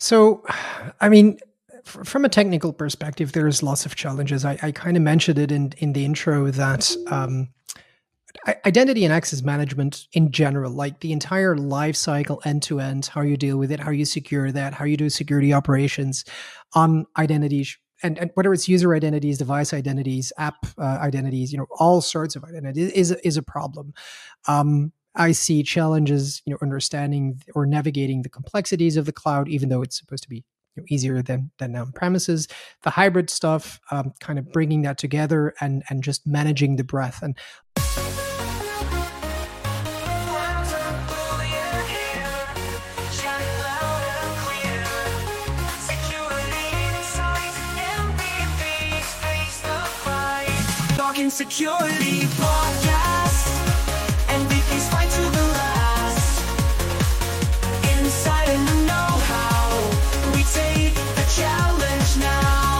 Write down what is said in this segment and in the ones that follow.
So, I mean, from a technical perspective, there's lots of challenges. I kind of mentioned it in the intro that identity and access management in general, like the entire life cycle end to end, how you deal with it, how you secure that, how you do security operations on identities. And whether it's user identities, device identities, app identities, all sorts of identities is a problem. I see challenges, understanding or navigating the complexities of the cloud, even though it's supposed to be easier than on premises. The hybrid stuff, kind of bringing that together and just managing the breadth. And Security podcast, MVPs fight to the last. Inside and the know-how, we take the challenge now.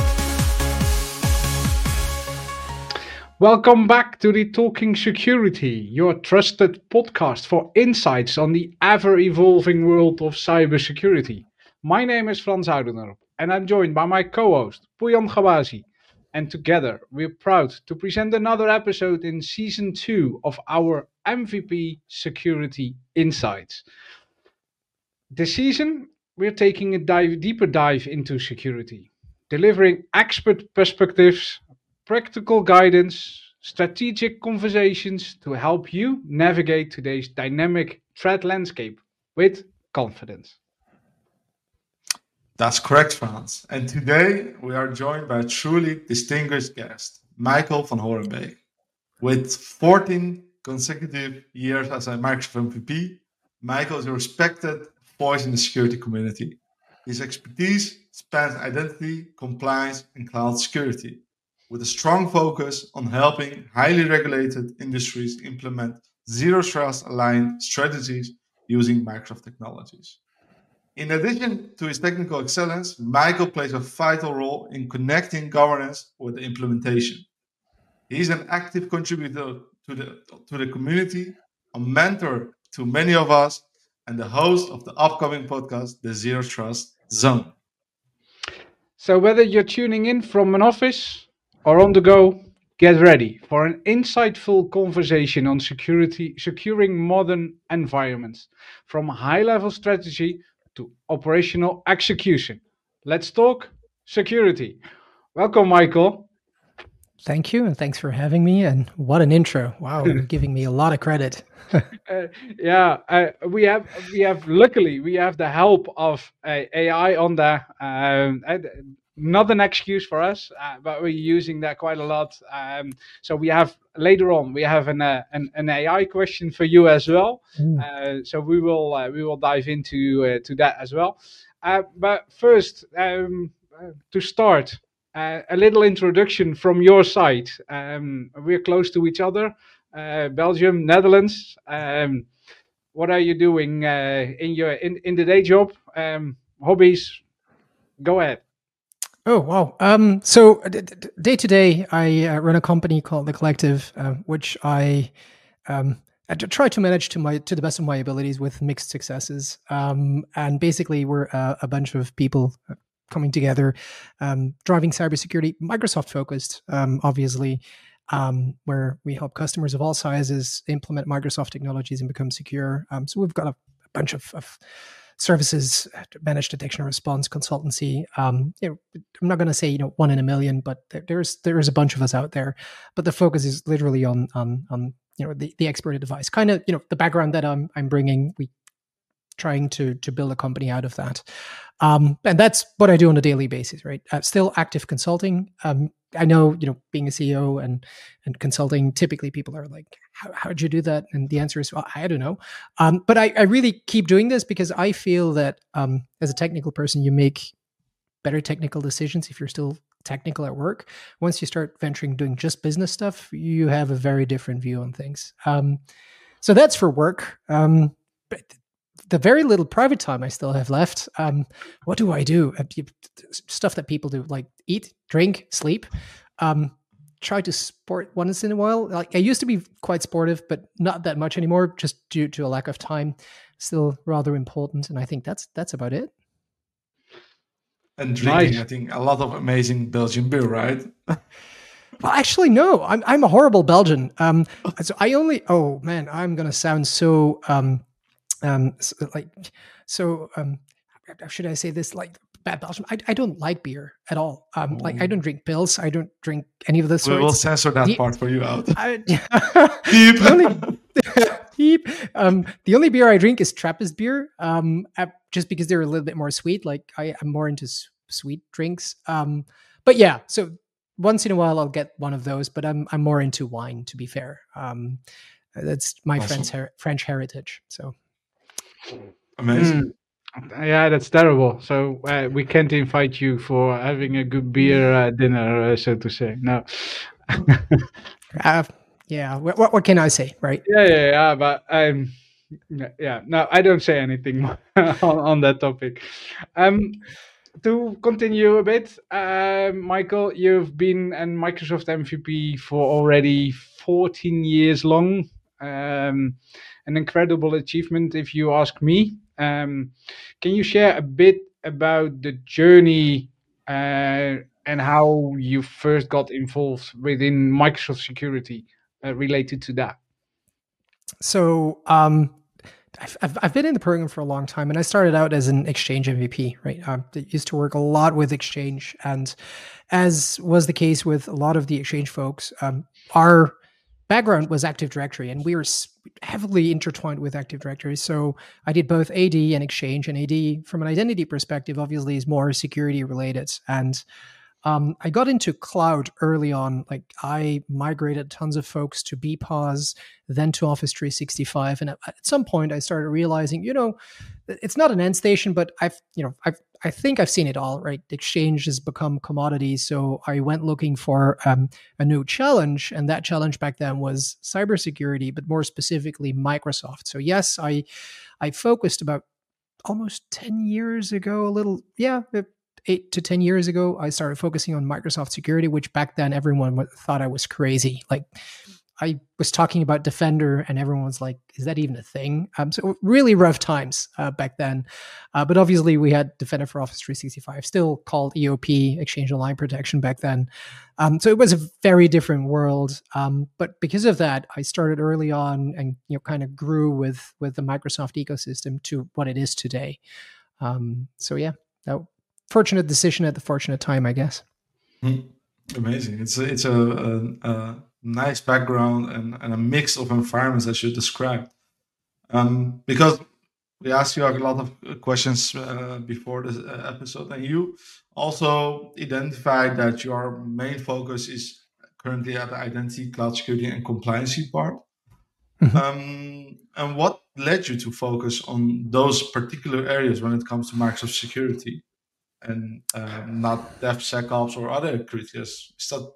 Welcome back to the Talking Security, your trusted podcast for insights on the ever-evolving world of cybersecurity. My name is Frans Oudener, and I'm joined by my co-host, Pouyan Ghawazi. And together, we're proud to present another episode in Season 2 of our MVP Security Insights. This season, we're taking a deeper dive into security, delivering expert perspectives, practical guidance, strategic conversations to help you navigate today's dynamic threat landscape with confidence. That's correct, Frans. And today we are joined by a truly distinguished guest, Michael van Horenbeek. With 14 consecutive years as a Microsoft MVP, Michael is a respected voice in the security community. His expertise spans identity, compliance, and cloud security, with a strong focus on helping highly regulated industries implement zero trust aligned strategies using Microsoft technologies. In addition to his technical excellence, Michael plays a vital role in connecting governance with the implementation. He's an active contributor to the community, a mentor to many of us, and the host of the upcoming podcast, The Zero Trust Zone. So whether you're tuning in from an office or on the go, get ready for an insightful conversation on securing modern environments, from high-level strategy to operational execution. Let's talk security. Welcome, Michael. Thank you, and thanks for having me. And what an intro! Wow, you're giving me a lot of credit. We have luckily we have the help of AI on there. Not an excuse for us, but we're using that quite a lot. So we have later on an AI question for you as well. So we will dive into to that as well. But first, to start, a little introduction from your side. We're close to each other, Belgium, Netherlands. What are you doing in the day job? Hobbies? Go ahead. Oh, wow. So day to day, I run a company called The Collective, which I try to manage to the best of my abilities with mixed successes. And basically, we're a bunch of people coming together, driving cybersecurity, Microsoft focused, obviously, where we help customers of all sizes implement Microsoft technologies and become secure. So we've got a bunch of services, managed detection and response, consultancy. I'm not going to say one in a million, but there's a bunch of us out there. But the focus is literally on the expert advice. Kind of the background that I'm bringing. We trying to build a company out of that, and that's what I do on a daily basis. Right, still active consulting. I know being a CEO and consulting, typically people are like, how'd you do that? And the answer is, well, I don't know. But I really keep doing this because I feel that as a technical person, you make better technical decisions if you're still technical at work. Once you start venturing doing just business stuff, you have a very different view on things. So that's for work. But the very little private time I still have left, what do I do? Stuff that people do, like eat, drink, sleep. Try to sport once in a while. Like I used to be quite sportive, but not that much anymore, just due to a lack of time. Still rather important, and I think that's about it. and drinking, Nice. I think, a lot of amazing Belgian beer, right? Well, actually, no. I'm a horrible Belgian. So I only. Oh man, I'm gonna sound so like so how should I say this, like bad Belgian. I don't like beer at all. Like I don't drink pills. I don't drink any of the We will sorts. censor that The, part for you out. I, Beep. the only beep. The only beer I drink is Trappist beer. Just because they're a little bit more sweet. Like I'm more into sweet drinks. But yeah, so once in a while I'll get one of those. But I'm more into wine, to be fair. That's my Awesome. French heritage. So Amazing. Yeah, that's terrible. So we can't invite you for having a good beer dinner, so to say. No. uh, yeah, what can I say, right? Yeah. But yeah. No, I don't say anything more on that topic. To continue a bit, Michael, you've been a Microsoft MVP for already 14 years long. An incredible achievement, if you ask me. Can you share a bit about the journey and how you first got involved within Microsoft security related to that? So I've been in the program for a long time, and I started out as an Exchange MVP. Right, I used to work a lot with Exchange, and as was the case with a lot of the Exchange folks, our background was Active Directory, and we were heavily intertwined with Active Directory. So I did both AD and Exchange, and AD, from an identity perspective, obviously is more security related. And I got into cloud early on. Like I migrated tons of folks to BPOS, then to Office 365, and at some point I started realizing, it's not an end station, but I think I've seen it all. Right, Exchange has become commodity, so I went looking for a new challenge, and that challenge back then was cybersecurity, but more specifically Microsoft. So yes, I focused about almost 10 years ago, a little, yeah, 8 to 10 years ago, I started focusing on Microsoft security, which back then everyone thought I was crazy. Like I was talking about Defender, and everyone was like, "Is that even a thing?" So really rough times back then. But obviously, we had Defender for Office 365, still called EOP, Exchange Online Protection, back then. So it was a very different world. But because of that, I started early on, and kind of grew with the Microsoft ecosystem to what it is today. So yeah, that fortunate decision at the fortunate time, I guess. Amazing. It's a nice background and a mix of environments as you described. Because we asked you a lot of questions before this episode, and you also identified that your main focus is currently at the identity, cloud security, and compliancy part. And what led you to focus on those particular areas when it comes to Microsoft security, and not DevSecOps or other criteria? Is that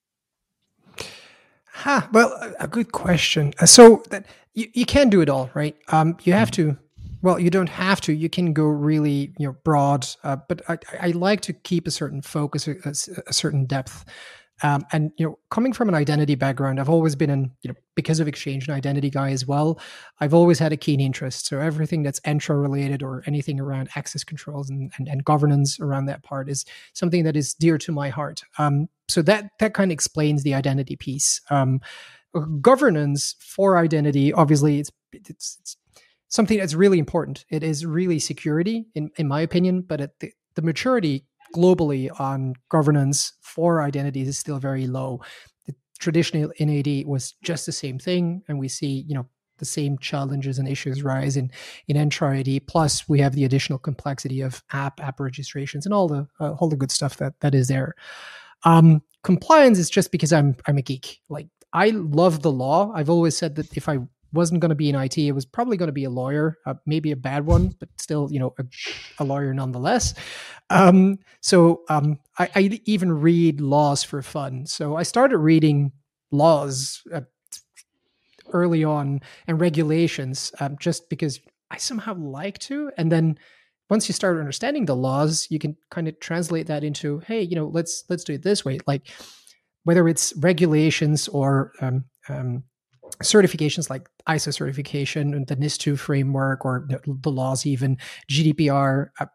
Well, a good question. So that you can do it all, right? You have to. Well, you don't have to. You can go really, broad. But I like to keep a certain focus, a certain depth. And coming from an identity background, I've always been because of Exchange, an identity guy as well. I've always had a keen interest. So everything that's Entra related, or anything around access controls and governance around that part, is something that is dear to my heart. So that kind of explains the identity piece. Governance for identity, obviously, it's something that's really important. It is really security, in my opinion, but at the maturity globally on governance for identities is still very low. Traditionally in AD was just the same thing, and we see the same challenges and issues rise in Entra AD. Plus, we have the additional complexity of app registrations and all the good stuff that is there. Compliance is just because I'm a geek. Like I love the law. I've always said that if I wasn't going to be in IT, it was probably going to be a lawyer, maybe a bad one, but still, a lawyer nonetheless. So I even read laws for fun. So I started reading laws early on, and regulations, just because I somehow like to. And then once you start understanding the laws, you can kind of translate that into, hey, let's do it this way. Like whether it's regulations or certifications like ISO certification and the NIS2 framework, or the laws, even GDPR.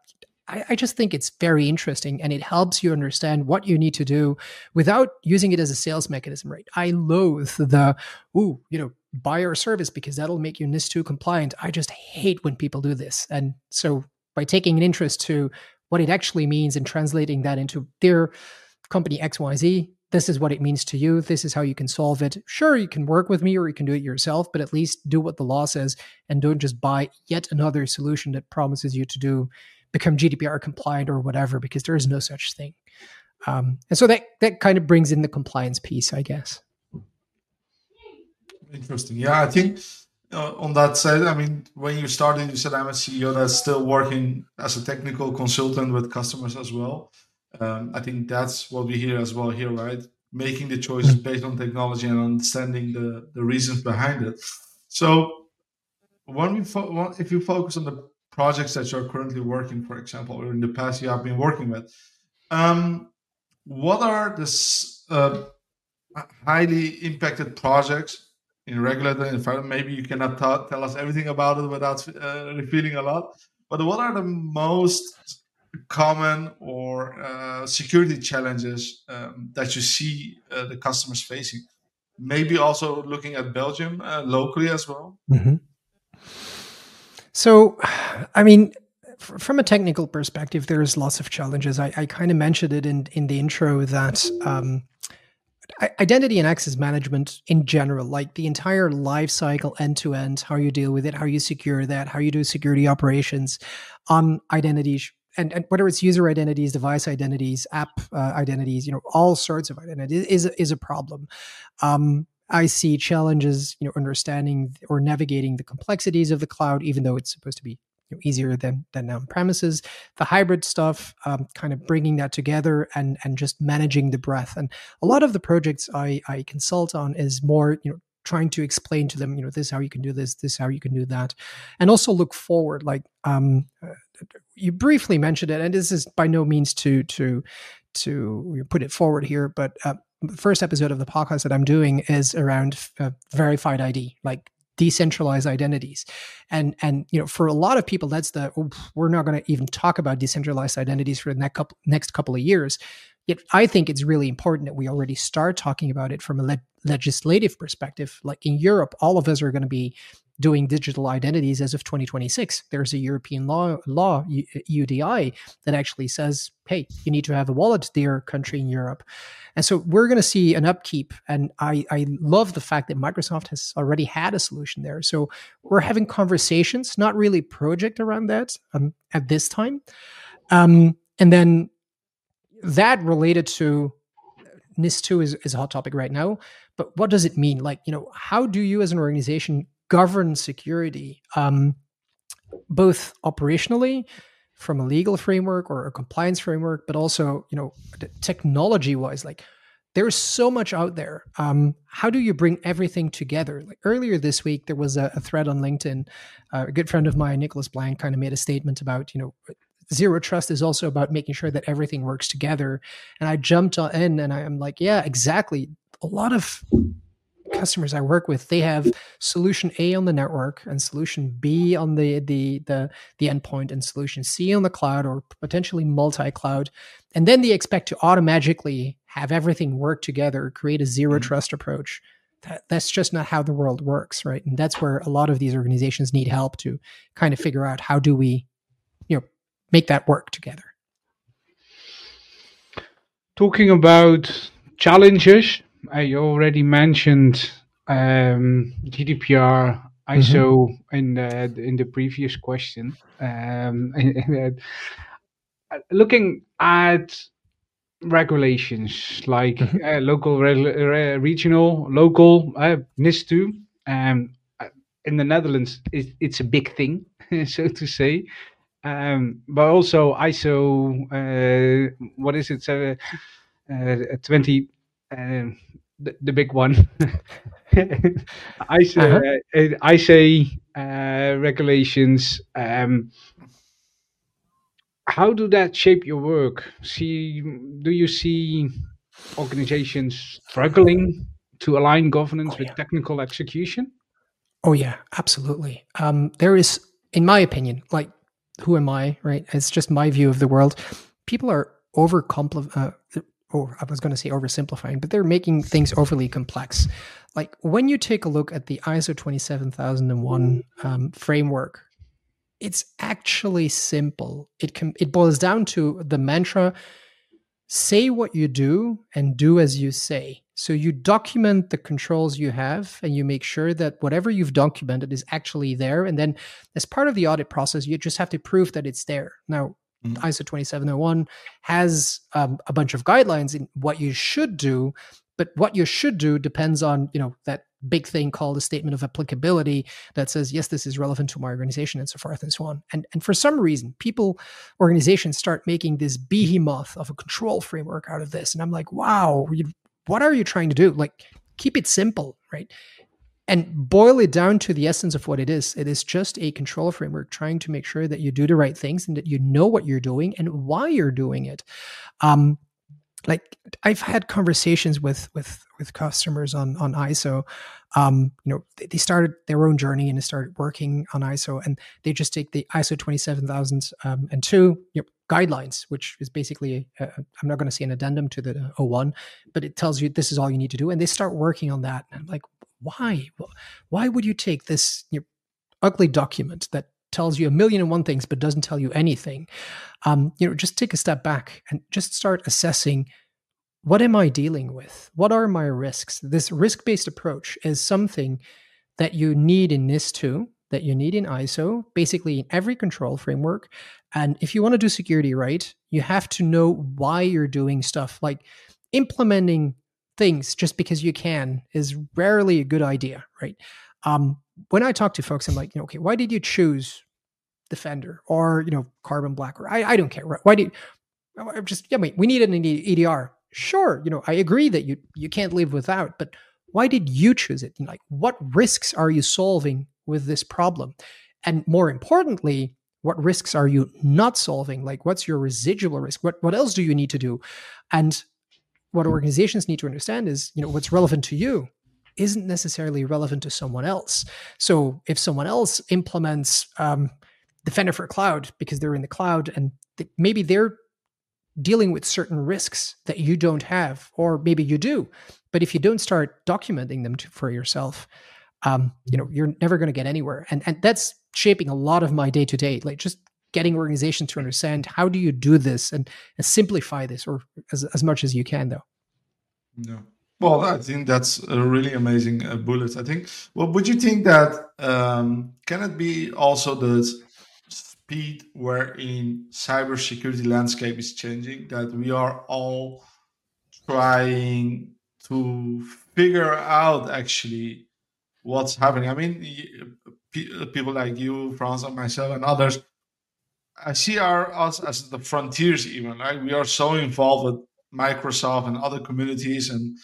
I just think it's very interesting, and it helps you understand what you need to do without using it as a sales mechanism, right? I loathe the, buy our service because that'll make you NIS2 compliant. I just hate when people do this. And so by taking an interest to what it actually means and translating that into their company XYZ, this is what it means to you. This is how you can solve it. Sure, you can work with me or you can do it yourself, but at least do what the law says and don't just buy yet another solution that promises you to become GDPR compliant or whatever, because there is no such thing. And so that kind of brings in the compliance piece, I guess. Interesting. Yeah, I think on that side, I mean, when you started, you said I'm a CEO that's still working as a technical consultant with customers as well. I think that's what we hear as well here, right? Making the choices based on technology and understanding the reasons behind it. So when if you focus on the projects that you're currently working, for example, or in the past you have been working with, what are the highly impacted projects in regulated environment? Maybe you cannot tell us everything about it without revealing a lot, but what are the most common or security challenges that you see the customers facing? Maybe also looking at Belgium locally as well. Mm-hmm. So, I mean, from a technical perspective, there's lots of challenges. I kind of mentioned it in the intro that identity and access management in general, like the entire life cycle end to end, how you deal with it, how you secure that, how you do security operations on identities, and whether it's user identities, device identities, app identities, all sorts of identities is a problem. I see challenges, understanding or navigating the complexities of the cloud, even though it's supposed to be easier than on premises. The hybrid stuff, kind of bringing that together and just managing the breadth. And a lot of the projects I consult on is more, trying to explain to them, this is how you can do this is how you can do that, and also look forward. Like you briefly mentioned it, and this is by no means to put it forward here, but the first episode of the podcast that I'm doing is around verified ID, like decentralized identities. And for a lot of people, that's we're not going to even talk about decentralized identities for the next couple of years. Yet I think it's really important that we already start talking about it from a legislative perspective. Like in Europe, all of us are going to be doing digital identities as of 2026. There's a European law, UDI, that actually says, hey, you need to have a wallet, dear country in Europe. And so we're going to see an upkeep. And I love the fact that Microsoft has already had a solution there. So we're having conversations, not really project around that at this time. And then that related to NIS2 is a hot topic right now. But what does it mean? Like, how do you as an organization govern security, both operationally from a legal framework or a compliance framework, but also, technology wise? Like, there's so much out there. How do you bring everything together? Like earlier this week, there was a thread on LinkedIn. A good friend of mine, Nicholas Blank, kind of made a statement about, zero trust is also about making sure that everything works together. And I jumped in and I'm like, yeah, exactly. A lot of customers I work with, they have solution A on the network and solution B on the endpoint and solution C on the cloud or potentially multi-cloud. And then they expect to automatically have everything work together, create a zero trust approach. That's just not how the world works, right? And that's where a lot of these organizations need help to kind of figure out how do we, make that work together. Talking about challenges, I already mentioned GDPR, ISO in the previous question. Looking at regulations like local, regional, local, NIS2, in the Netherlands, it's a big thing, so to say. But also ISO, what is it? 20, the big one. ISA regulations. How do that shape your work? Do you see organizations struggling to align governance with technical execution? Oh yeah, absolutely. There is, in my opinion, like who am I, right? It's just my view of the world. People are I was going to say oversimplifying, but they're making things overly complex. Like when you take a look at the ISO 27001 framework, it's actually simple. It boils down to the mantra: say what you do and do as you say. So you document the controls you have and you make sure that whatever you've documented is actually there. And then as part of the audit process, you just have to prove that it's there. Now, ISO 27001 has a bunch of guidelines in what you should do, but what you should do depends on, that big thing called a statement of applicability that says, yes, this is relevant to my organization and so forth and so on. And for some reason, organizations start making this behemoth of a control framework out of this. And I'm like, wow, what are you trying to do? Like, keep it simple, right? And boil it down to the essence of what it is. It is just a control framework trying to make sure that you do the right things and that you know what you're doing and why you're doing it. Like I've had conversations with customers on ISO. They started their own journey and they started working on ISO, and they just take the ISO 27002 guidelines, which is basically I'm not going to say an addendum to the 01, but it tells you this is all you need to do, and they start working on that. And I'm like, why? Why would you take this ugly document that tells you 1,000,001 things but doesn't tell you anything? Just take a step back and just start assessing, what am I dealing with? What are my risks? This risk-based approach is something that you need in NIS2, that you need in ISO, basically in every control framework. And if you want to do security right, you have to know why you're doing stuff. Like implementing things just because you can is rarely a good idea, right? When I talk to folks, I'm like, okay, why did you choose Defender or, Carbon Black? Or I don't care. Why did we needed an EDR. Sure. I agree that you can't live without, but why did you choose it? Like, what risks are you solving with this problem? And more importantly, what risks are you not solving? Like, what's your residual risk? What else do you need to do? And what organizations need to understand is, what's relevant to you isn't necessarily relevant to someone else. So if someone else implements Defender for Cloud because they're in the cloud and maybe they're dealing with certain risks that you don't have, or maybe you do, but if you don't start documenting them for yourself, you're never going to get anywhere. And that's shaping a lot of my day-to-day, like just getting organizations to understand, how do you do this and simplify this, or as much as you can, though. No. Well, I think that's a really amazing bullet. I think, well, would you think that, can it be also the speed wherein cybersecurity landscape is changing, that we are all trying to figure out actually what's happening? I mean, people like you, Franz, and myself, and others, I see us as the frontiers even. Right? We are so involved with Microsoft and other communities, and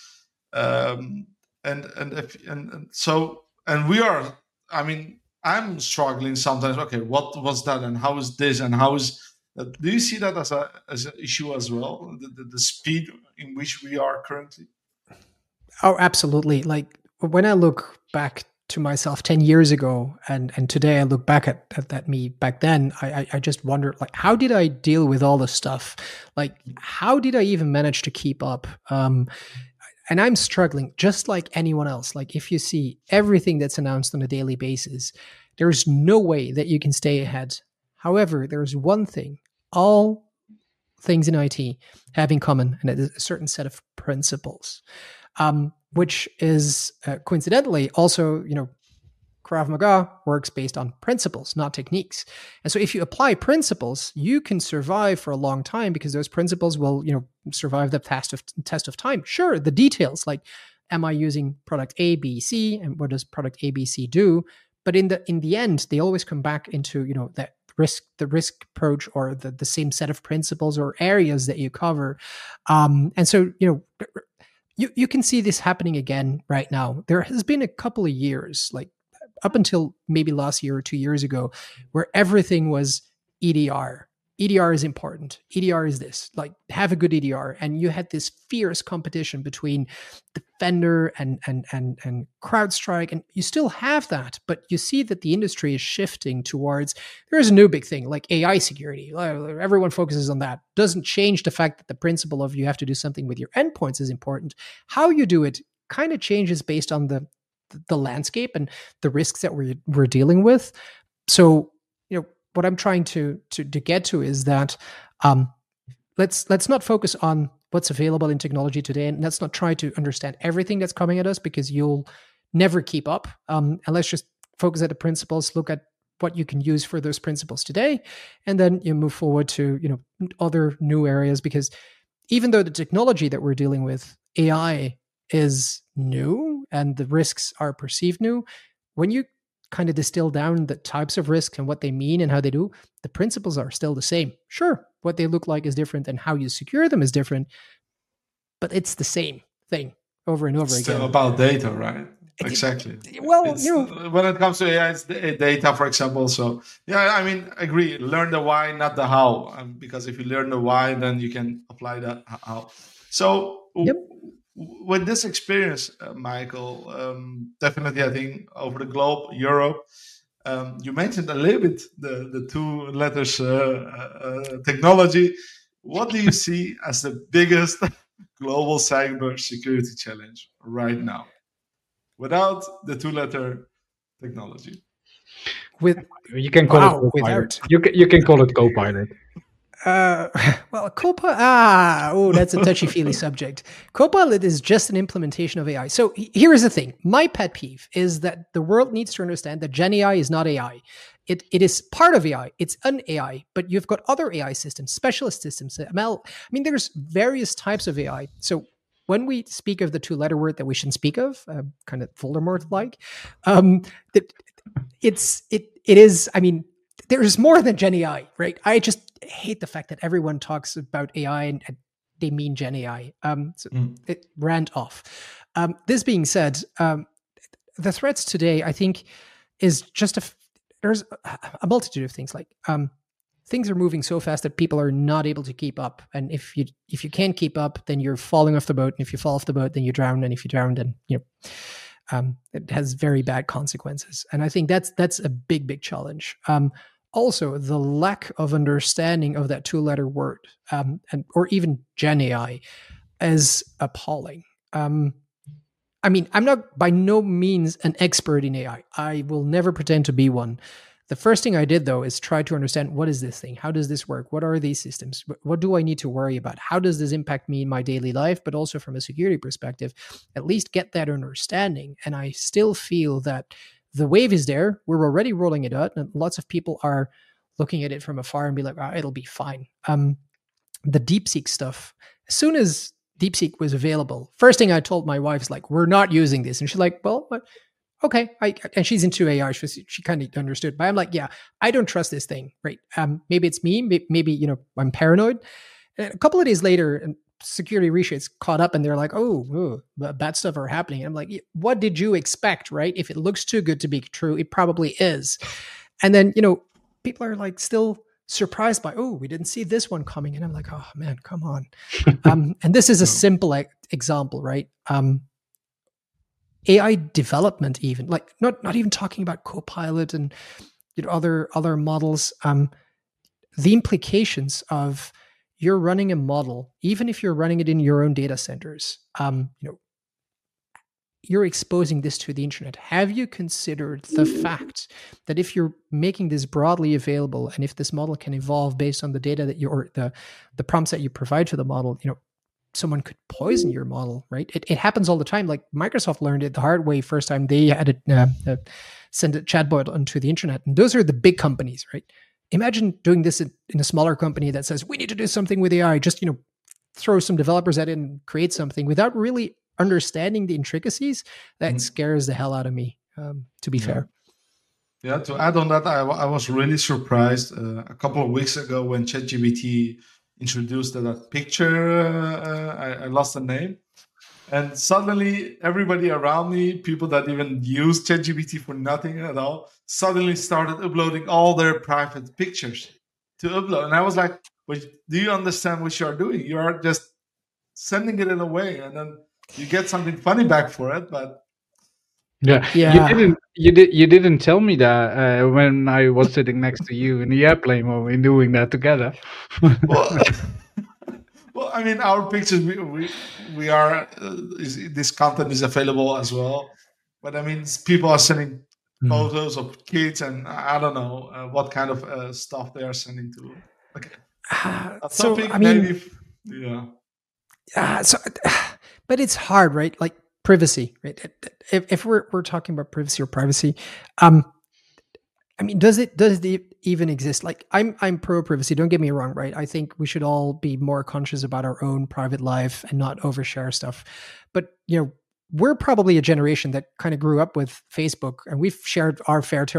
we are. I mean, I'm struggling sometimes. Okay, what was that, and how is this, and how is? Do you see that as an issue as well? The speed in which we are currently. Oh, absolutely. Like when I look back to myself 10 years ago and today I look back at that me back then, I just wonder, like, how did I deal with all this stuff? Like, how did I even manage to keep up? And I'm struggling just like anyone else. Like, if you see everything that's announced on a daily basis, there's no way that you can stay ahead. However, there's one thing all things in IT have in common, and it is a certain set of principles, which is coincidentally also, Krav Maga works based on principles, not techniques. And so if you apply principles, you can survive for a long time because those principles will, survive the test of time. Sure, the details, like, am I using product A, B, C, and what does product A, B, C do? But in the end, they always come back into, the risk approach, or the same set of principles or areas that you cover. And so, you can see this happening again right now. There has been a couple of years, like up until maybe last year or 2 years ago, where everything was EDR. EDR is important. EDR is this, like have a good EDR. And you had this fierce competition between Defender and CrowdStrike, and you still have that, but you see that the industry is shifting towards, there's a new big thing like AI security. Everyone focuses on that. Doesn't change the fact that the principle of you have to do something with your endpoints is important. How you do it kind of changes based on the landscape and the risks that we're dealing with. So, what I'm trying to get to is that let's not focus on what's available in technology today, and let's not try to understand everything that's coming at us, because you'll never keep up. And let's just focus at the principles, look at what you can use for those principles today, and then you move forward to other new areas. Because even though the technology that we're dealing with, AI, is new and the risks are perceived new, when you kind of distill down the types of risks and what they mean and how they do, the principles are still the same. Sure, what they look like is different and how you secure them is different, but it's the same thing over and over again. It's still about data, right? Exactly. Well, when it comes to AI, it's data, for example. So, yeah, I mean, agree. Learn the why, not the how. Because if you learn the why, then you can apply that how. So, with this experience, Michael, definitely, I think over the globe, Europe, you mentioned a little bit the two letters technology. What do you see as the biggest global cyber security challenge right now, without the two-letter technology? You can call it Copilot. You can call it Copilot. Well, Copilot, that's a touchy-feely subject. Copilot is just an implementation of AI. So here is the thing. My pet peeve is that the world needs to understand that Gen AI is not AI. It is part of AI. It's an AI, but you've got other AI systems, specialist systems, ML. I mean, there's various types of AI. So when we speak of the two-letter word that we shouldn't speak of, kind of Voldemort-like, it is, I mean, there's more than Gen AI, right? I just hate the fact that everyone talks about AI and they mean Gen AI. It ran off. This being said, the threats today, I think, is just there's a multitude of things. Like things are moving so fast that people are not able to keep up. And if you can't keep up, then you're falling off the boat. And if you fall off the boat, then you drown. And if you drown, then it has very bad consequences. And I think that's a big challenge. Also, the lack of understanding of that two-letter word, or even Gen AI, is appalling. I mean, I'm not by no means an expert in AI. I will never pretend to be one. The first thing I did, though, is try to understand, what is this thing? How does this work? What are these systems? What do I need to worry about? How does this impact me in my daily life? But also from a security perspective, at least get that understanding. And I still feel that the wave is there. We're already rolling it out, and lots of people are looking at it from afar and be like, it'll be fine. The DeepSeek stuff, as soon as DeepSeek was available, first thing I told my wife is like, we're not using this. And she's like, well, what? Okay. And she's into AI. She kind of understood, but I'm like, yeah, I don't trust this thing. Right. Maybe it's me. Maybe, I'm paranoid. And a couple of days later, and security research caught up and they're like, oh, bad stuff are happening. And I'm like, what did you expect? Right. If it looks too good to be true, it probably is. And then, people are like still surprised by, we didn't see this one coming. And I'm like, oh man, come on. And this is a simple example, right? AI development, even like not even talking about Copilot and other models. The implications of you're running a model, even if you're running it in your own data centers, you're exposing this to the internet. Have you considered the fact that if you're making this broadly available, and if this model can evolve based on the data that or the prompts that you provide to the model, someone could poison your model, right? It happens all the time. Like Microsoft learned it the hard way first time they had to send a chatbot onto the internet. And those are the big companies, right? Imagine doing this in a smaller company that says, we need to do something with AI. Just, throw some developers at it and create something without really understanding the intricacies. That scares the hell out of me, to be fair. Yeah, to add on that, I was really surprised a couple of weeks ago when ChatGPT introduced that picture. I lost the name. And suddenly everybody around me, people that even use ChatGPT for nothing at all, suddenly started uploading all their private pictures. to upload. And I was like, but do you understand what you are doing? You are just sending it in a way, and then you get something funny back for it. But Yeah, Yeah. you didn't tell me that when I was sitting next to you in the airplane when we were doing that together. well, well, I mean, our pictures we are this content is available as well. But I mean, people are sending Mm. photos of kids, and I don't know what kind of stuff they are sending to. Okay, a So I topic mean, maybe. Yeah. so, but it's hard, right? Like privacy, right? If we're talking about privacy or privacy, um, I mean, does it even exist? Like, I'm pro privacy. Don't get me wrong, right? I think we should all be more conscious about our own private life and not overshare stuff. But we're probably a generation that kind of grew up with Facebook, and we've shared our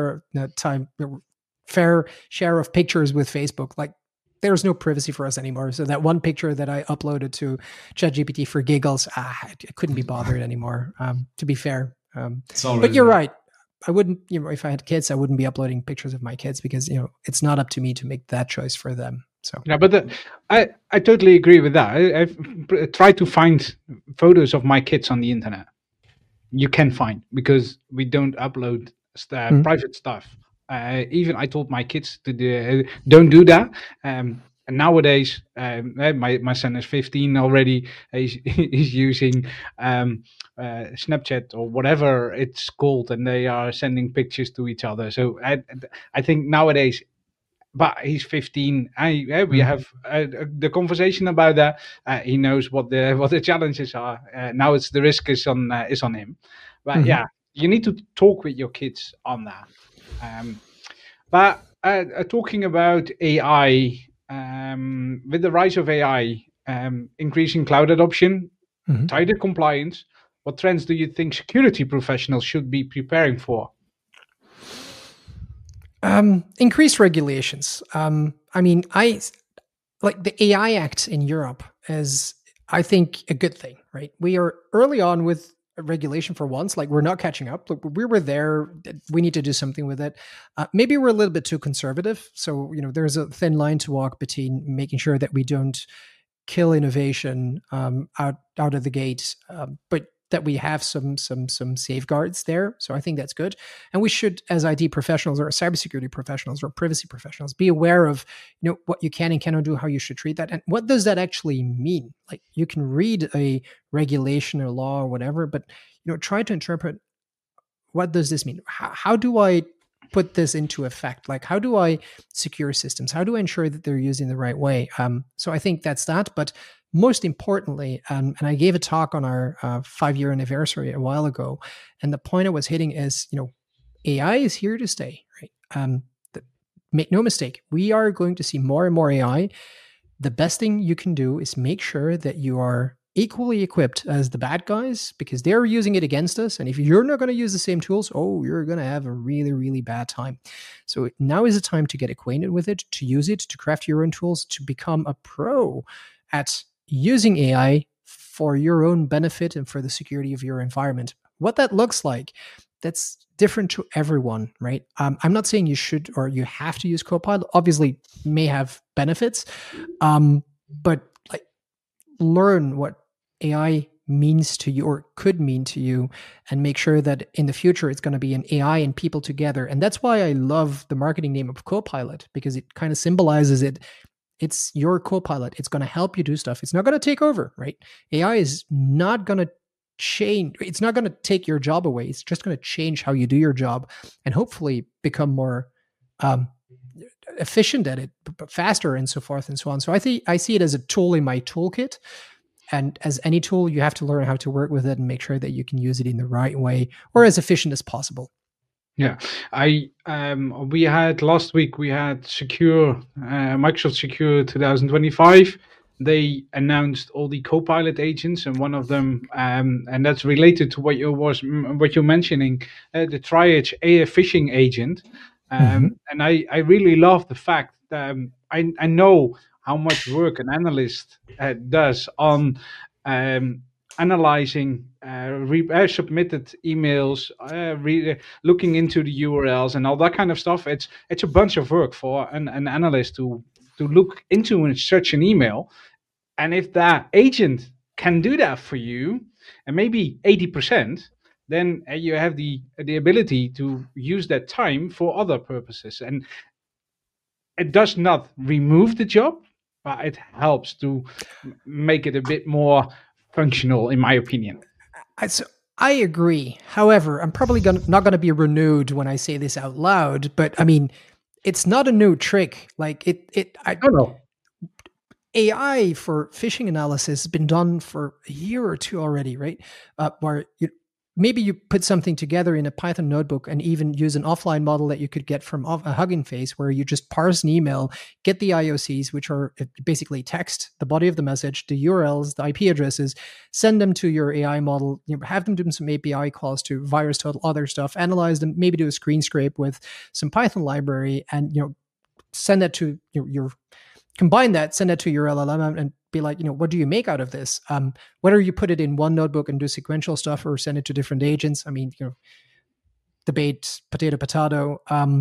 fair share of pictures with Facebook. Like, there's no privacy for us anymore. So that one picture that I uploaded to ChatGPT for giggles, I couldn't be bothered anymore. To be fair, It's but already you're there. right. I wouldn't, if I had kids, I wouldn't be uploading pictures of my kids because it's not up to me to make that choice for them. So Yeah, but I totally agree with that. I've tried to find photos of my kids on the internet. You can find because we don't upload private stuff. Even I told my kids to don't do that. And nowadays, my son is 15 already. He's using Snapchat or whatever it's called, and they are sending pictures to each other. So I think nowadays, but he's 15. We have the conversation about that. He knows what the challenges are. Now it's the risk is on him. But Mhm. yeah, you need to talk with your kids on that. But talking about AI, with the rise of AI, increasing cloud adoption, Mhm. tighter compliance, what trends do you think security professionals should be preparing for? Increased regulations. I mean, I like the AI Act in Europe is, I think, a good thing, right? We are early on with regulation for once. Like, we're not catching up. Like, we were there. We need to do something with it. Maybe we're a little bit too conservative. So there's a thin line to walk between making sure that we don't kill innovation out of the gate, but that we have some safeguards there. So I think that's good, and we should, as IT professionals or cybersecurity professionals or privacy professionals, be aware of what you can and cannot do, how you should treat that, and what does that actually mean. Like, you can read a regulation or law or whatever, but try to interpret, what does this mean? How do I put this into effect? Like, how do I secure systems? How do I ensure that they're using the right way? So I think that's that. But most importantly, and I gave a talk on our 5-year anniversary a while ago, and the point I was hitting is, AI is here to stay, right? Make no mistake, we are going to see more and more AI. The best thing you can do is make sure that you are equally equipped as the bad guys, because they're using it against us. And if you're not going to use the same tools, you're going to have a really, really bad time. So now is the time to get acquainted with it, to use it, to craft your own tools, to become a pro at using AI for your own benefit and for the security of your environment. What that looks like, that's different to everyone, right? I'm not saying you should or you have to use Copilot. Obviously, may have benefits, but like, learn what AI means to you or could mean to you, and make sure that in the future it's going to be an AI and people together. And that's why I love the marketing name of Copilot, because it kind of symbolizes it. It's your Copilot. It's going to help you do stuff. It's not going to take over, right? AI is not going to change. It's not going to take your job away. It's just going to change how you do your job and hopefully become more efficient at it, but faster, and so forth and so on. So I see it as a tool in my toolkit. And as any tool, you have to learn how to work with it and make sure that you can use it in the right way or as efficient as possible. Yeah, we had last week, we had Secure, Microsoft Secure 2025. They announced all the Copilot agents, and one of them, and that's related to what you're mentioning, the Triage AI phishing agent. And I really love the fact that I know how much work an analyst does on analyzing submitted emails, looking into the URLs and all that kind of stuff. It's a bunch of work for an analyst to look into such an email. And if that agent can do that for you, and maybe 80%, then you have the ability to use that time for other purposes. And it does not remove the job, but it helps to make it a bit more functional, in my opinion. I agree. However, I'm probably not going to be renewed when I say this out loud, but I mean, it's not a new trick. Like I don't know. AI for phishing analysis has been done for a year or two already, right? Where maybe you put something together in a Python notebook and even use an offline model that you could get from a Hugging Face, where you just parse an email, get the IOCs, which are basically text, the body of the message, the URLs, the IP addresses, send them to your AI model, have them do some API calls to VirusTotal, other stuff, analyze them, maybe do a screen scrape with some Python library, and send that to your combine that, send that to your LLM and be like, what do you make out of this? Whether you put it in one notebook and do sequential stuff or send it to different agents. I mean, debate, potato.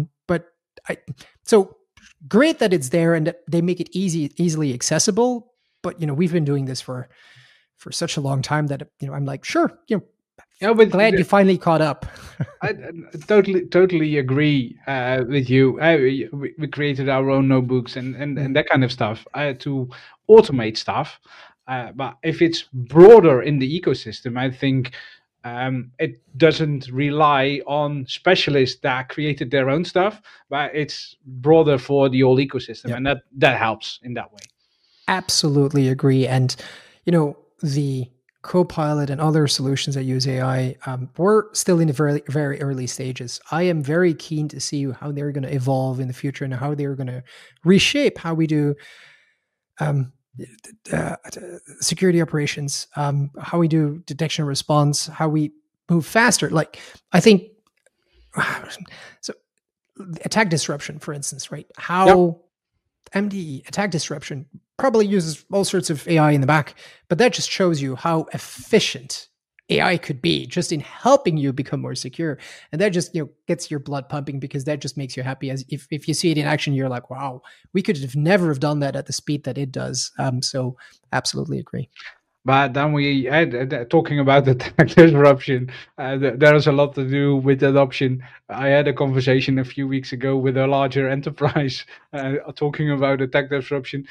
So great that it's there and that they make it easily accessible. But, we've been doing this for such a long time that, I'm like, sure, but glad you finally caught up. I totally agree with you. We created our own notebooks and that kind of stuff to automate stuff. But if it's broader in the ecosystem, I think it doesn't rely on specialists that created their own stuff, but it's broader for the whole ecosystem, and that helps in that way. Absolutely agree. And the Copilot and other solutions that use AI, we're still in the very, very early stages. I am very keen to see how they're going to evolve in the future and how they're going to reshape how we do security operations, how we do detection and response, how we move faster. Like, I think, so attack disruption, for instance, right? How MDE, attack disruption, probably uses all sorts of AI in the back, but that just shows you how efficient AI could be just in helping you become more secure. And that just, gets your blood pumping, because that just makes you happy. As if you see it in action, you're like, wow, we could have never have done that at the speed that it does. So absolutely agree. But then we talking about the attack disruption. There is a lot to do with adoption. I had a conversation a few weeks ago with a larger enterprise talking about attack disruption.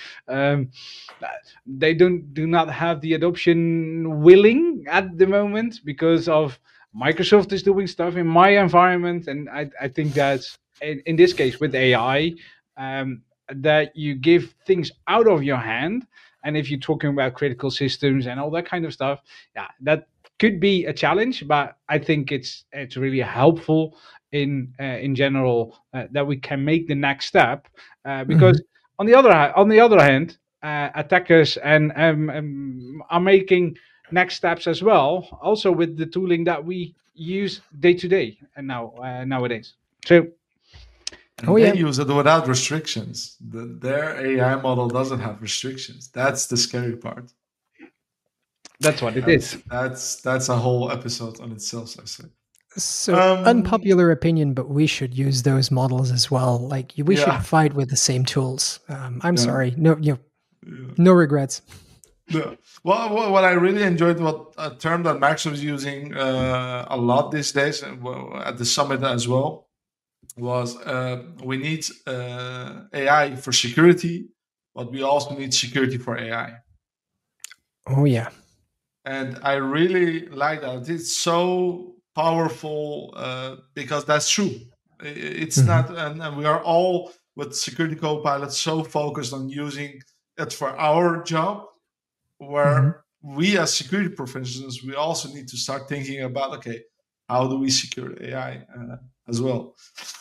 They do not have the adoption willing at the moment because of Microsoft is doing stuff in my environment, and I think that's in this case with AI that you give things out of your hand. And if you're talking about critical systems and all that kind of stuff, that could be a challenge. But I think it's really helpful in general that we can make the next step because on the other hand, attackers and are making next steps as well, also with the tooling that we use day to day and nowadays. So. And they use it without restrictions. Their AI model doesn't have restrictions. That's the scary part. That's what it is. That's a whole episode on itself, I say. So unpopular opinion, but we should use those models as well. Like we should fight with the same tools. I'm sorry, no regrets. Yeah. Well, what I really enjoyed, what a term that Max was using a lot these days at the summit as well, was we need AI for security, but we also need security for AI. Oh, yeah. And I really like that. It's so powerful because that's true. It's not, and we are all with Security Copilot so focused on using it for our job, where we as security professionals, we also need to start thinking about, okay, how do we secure AI as well?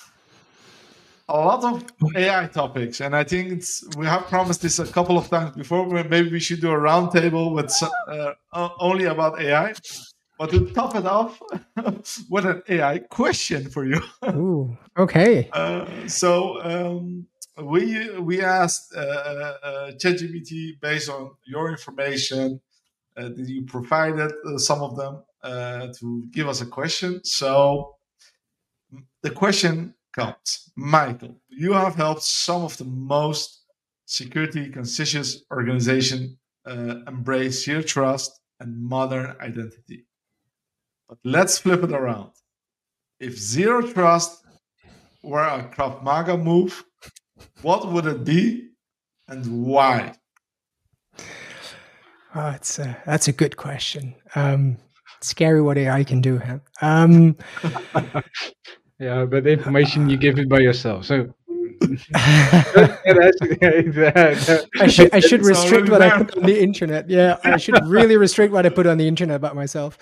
A lot of AI topics, and I think we have promised this a couple of times before. Maybe we should do a roundtable with only about AI. But to top it off, with an AI question for you. Ooh, okay. We asked ChatGPT, based on your information, You provided some of them to give us a question. So the question comes, Michael, you have helped some of the most security conscious organizations embrace zero trust and modern identity. But let's flip it around. If zero trust were a Krav Maga move, what would it be and why? Oh, that's a good question. Scary what AI can do. Huh? Yeah, but the information you give it by yourself. So I should It's restrict already what I there. put on the internet. Yeah, I should really restrict what I put on the internet about myself.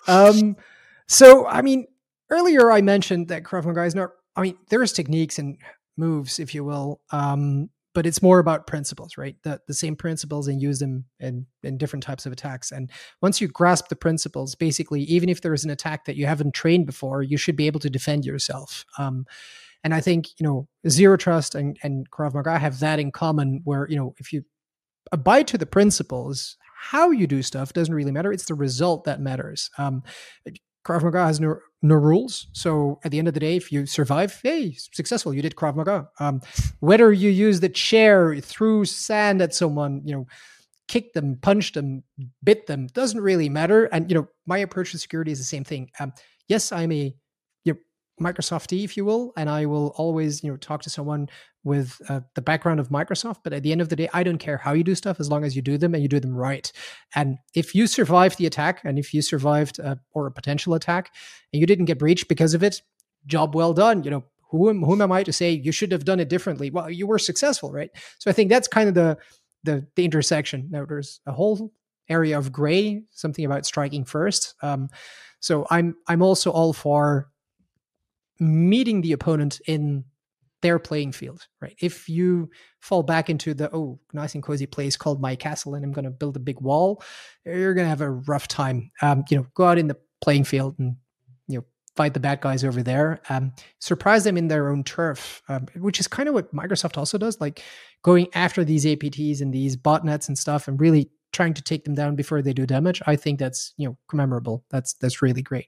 So, I mean, earlier I mentioned that Krav Maga is not. I mean, there's techniques and moves, if you will, but it's more about principles, right? The same principles and use them in different types of attacks. And once you grasp the principles, basically, even if there is an attack that you haven't trained before, you should be able to defend yourself. And I think, zero trust and Krav Maga have that in common where, if you abide to the principles, how you do stuff doesn't really matter. It's the result that matters. Krav Maga has no rules. So at the end of the day, if you survive, hey, successful, you did Krav Maga. Whether you use the chair, threw sand at someone, kicked them, punched them, bit them, doesn't really matter. And, my approach to security is the same thing. Yes, I'm a Microsoftie, if you will, and I will always, talk to someone with the background of Microsoft. But at the end of the day, I don't care how you do stuff as long as you do them and you do them right. And if you survived the attack, and if you survived or a potential attack, and you didn't get breached because of it, job well done. Whom am I to say you should have done it differently? Well, you were successful, right? So I think that's kind of the intersection. Now there's a whole area of gray, something about striking first. So I'm also all for meeting the opponent in their playing field, right? If you fall back into the, nice and cozy place called my castle and I'm going to build a big wall, you're going to have a rough time. Go out in the playing field and, fight the bad guys over there. Surprise them in their own turf, which is kind of what Microsoft also does, like going after these APTs and these botnets and stuff and really trying to take them down before they do damage. I think that's, commemorable. That's really great.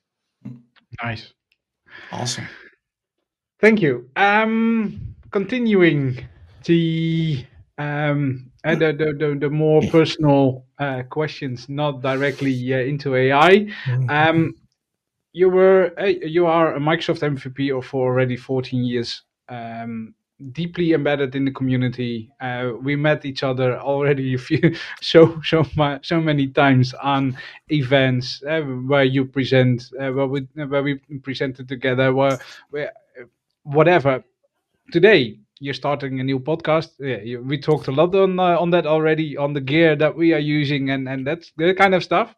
nice. Awesome. Thank you. Continuing the more personal questions, not directly into AI. You are a Microsoft MVP for already 14 years. Deeply embedded in the community. We met each other already so many times on events where you present, where we presented together, where whatever. Today you're starting a new podcast. Yeah, we talked a lot on that already, on the gear that we are using, and that's the kind of stuff.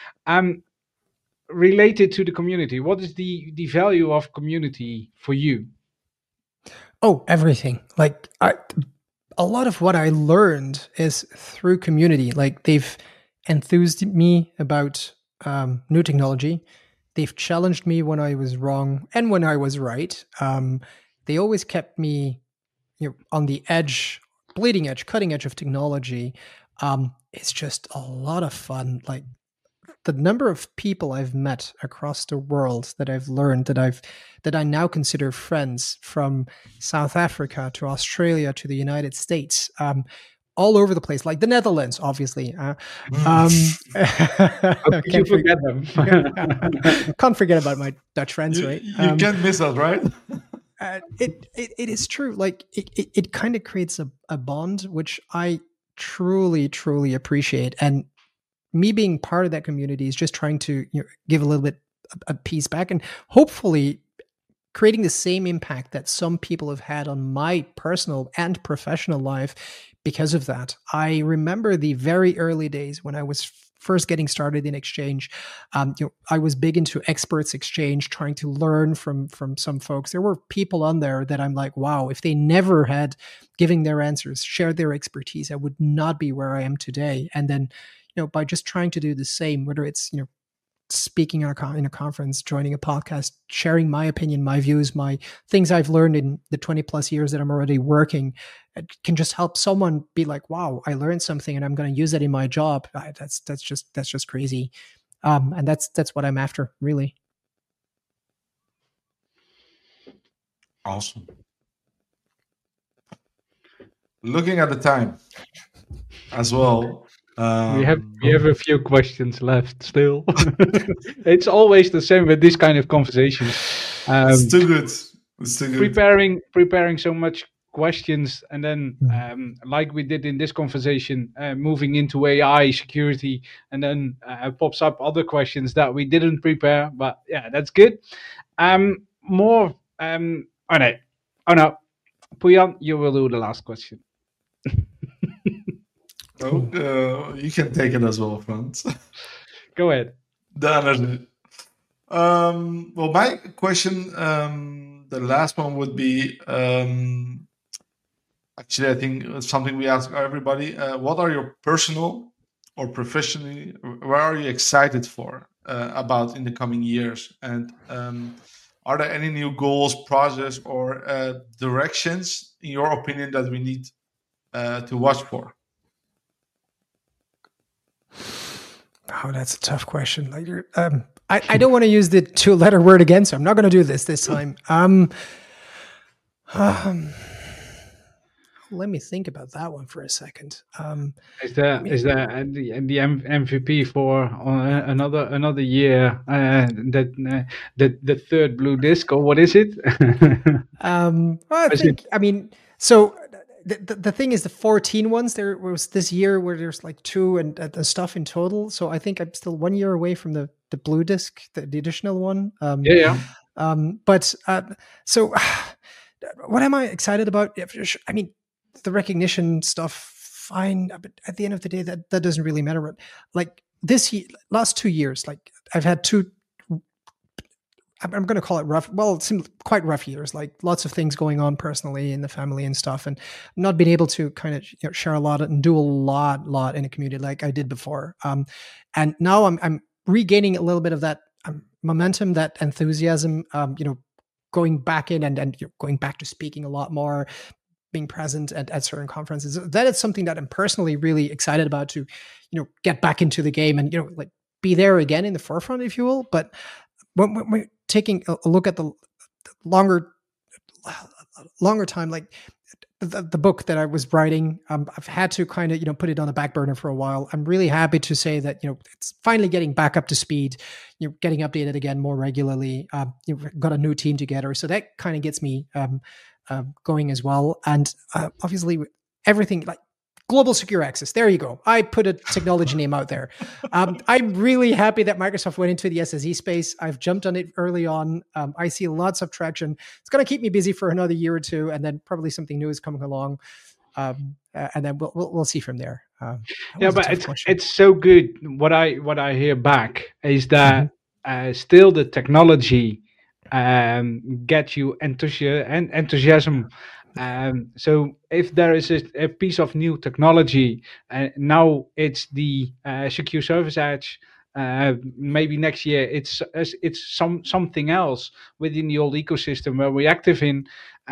Related to the community, what is the value of community for you? Oh, everything. Like a lot of what I learned is through community. Like they've enthused me about new technology. They've challenged me when I was wrong and when I was right. They always kept me, on the edge, bleeding edge, cutting edge of technology. It's just a lot of fun. Like the number of people I've met across the world that I've learned that I now consider friends, from South Africa to Australia to the United States, all over the place, like the Netherlands, obviously. How could you forget them? Can't forget about my Dutch friends, right? You can't miss us, right? It is true. Like it kind of creates a bond, which I truly, truly appreciate. And me being part of that community is just trying to give a little bit a piece back, and hopefully creating the same impact that some people have had on my personal and professional life because of that. I remember the very early days when I was first getting started in Exchange. I was big into experts exchange, trying to learn from some folks. There were people on there that I'm like, wow, if they never had given their answers, shared their expertise, I would not be where I am today. And then by just trying to do the same, whether it's, speaking in a conference, joining a podcast, sharing my opinion, my views, my things I've learned in the 20 plus years that I'm already working, can just help someone be like, wow, I learned something and I'm going to use it in my job. That's just crazy. And that's what I'm after, really. Awesome. Looking at the time as well. We have a few questions left still. It's always the same with this kind of conversations. It's too good. It's too good. Preparing so much questions, and then like we did in this conversation, moving into AI security, and then pops up other questions that we didn't prepare. But yeah, that's good. More. Oh no, Pujan, you will do the last question. You can take it as well, Frans. Go ahead. The energy. Well, my question, the last one would be, actually, I think it's something we ask everybody. What are your personal or professionally, where are you excited for about in the coming years? And are there any new goals, projects, or directions, in your opinion, that we need to watch for? Oh, that's a tough question. Like, I don't want to use the 2-letter word again, so I'm not going to do this time. Let me think about that one for a second. Is there the MVP for another year? The third blue disc, or what is it? I mean, so the thing is, the 14 ones, there was this year where there's like 2 and stuff in total. So I think I'm still 1 year away from the blue disc, the additional one. So what am I excited about? I mean, the recognition stuff, fine. But at the end of the day, that doesn't really matter. Like this year, last 2 years, like I've had 2, I'm going to call it rough. Well, it seemed quite rough years, like lots of things going on personally in the family and stuff, and not being able to kind of share a lot and do a lot in a community like I did before. And now I'm regaining a little bit of that momentum, that enthusiasm. Going back in and going back to speaking a lot more, being present at certain conferences. That is something that I'm personally really excited about, to get back into the game and like be there again in the forefront, if you will. But when we're taking a look at the longer time, like the book that I was writing, I've had to kind of put it on the back burner for a while. I'm really happy to say that it's finally getting back up to speed. Getting updated again more regularly. You've got a new team together, so that kind of gets me going as well. And obviously, everything like Global Secure Access. There you go. I put a technology name out there. I'm really happy that Microsoft went into the SSE space. I've jumped on it early on. I see lots of traction. It's going to keep me busy for another year or two, and then probably something new is coming along. And then we'll see from there. But it's so good. What I hear back is that still the technology get you enthusiasm. So if there is a piece of new technology, now it's the Secure Service Edge. Maybe next year it's something else within the old ecosystem where we're active in.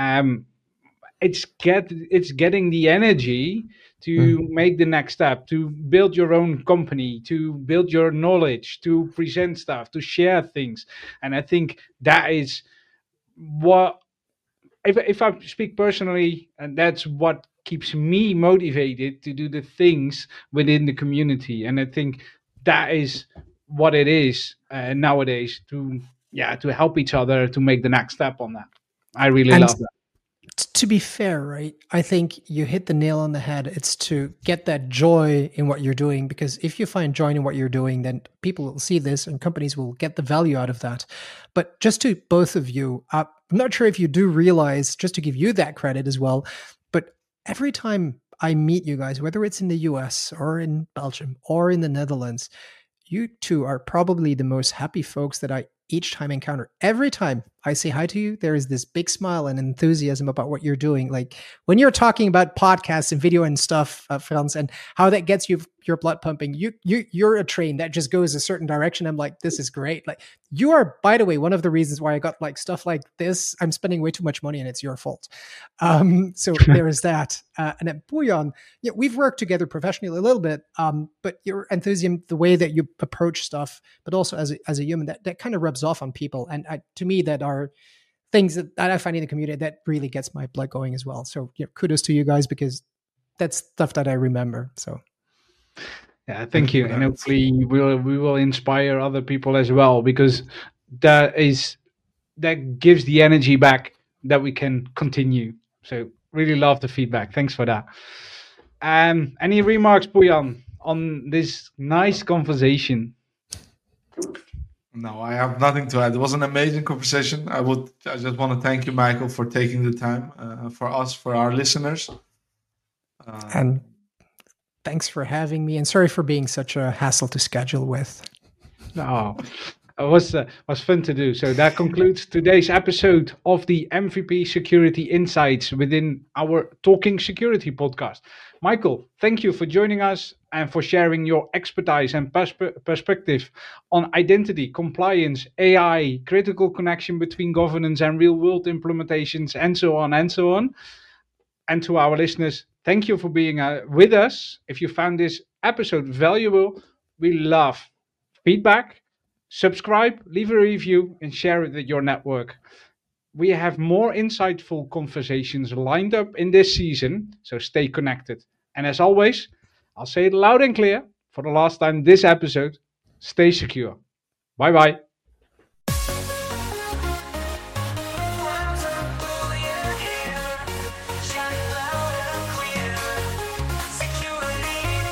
It's getting the energy to make the next step, to build your own company, to build your knowledge, to present stuff, to share things. And I think that is what, if I speak personally, and that's what keeps me motivated to do the things within the community. And I think that is what it is nowadays, to help each other to make the next step on that. I really love that. To be fair, right? I think you hit the nail on the head. It's to get that joy in what you're doing, because if you find joy in what you're doing, then people will see this and companies will get the value out of that. But just to both of you, I'm not sure if you do realize, just to give you that credit as well, but every time I meet you guys, whether it's in the US or in Belgium or in the Netherlands, you two are probably the most happy folks that I each time encounter. Every time I say hi to you, there is this big smile and enthusiasm about what you're doing. Like when you're talking about podcasts and video and stuff, Franz, and how that gets your blood pumping, you're a train that just goes a certain direction. I'm like, this is great. Like you are, by the way, one of the reasons why I got like stuff like this. I'm spending way too much money and it's your fault. So there is that. And at Bouillon, yeah, we've worked together professionally a little bit, but your enthusiasm, the way that you approach stuff, but also as a human, that kind of rubs off on people. And to me, that are things that I find in the community that really gets my blood going as well. So yeah, kudos to you guys, because that's stuff that I remember. So yeah, thank you. And hopefully we will inspire other people as well, because that gives the energy back that we can continue. So really love the feedback. Thanks for that. Any remarks, Bouillon, on this nice conversation? No, I have nothing to add. It was an amazing conversation. I just want to thank you, Michael, for taking the time for us, for our listeners. And thanks for having me. And sorry for being such a hassle to schedule with. No, it was fun to do. So that concludes today's episode of the MVP Security Insights within our Talking Security podcast. Michael, thank you for joining us and for sharing your expertise and perspective on identity, compliance, AI, critical connection between governance and real-world implementations, and so on and so on. And to our listeners, thank you for being with us. If you found this episode valuable, we love feedback. Subscribe, leave a review, and share it with your network. We have more insightful conversations lined up in this season, so stay connected. And as always, I'll say it loud and clear for the last time this episode, stay secure. Bye-bye.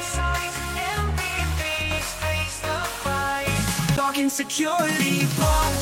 Security,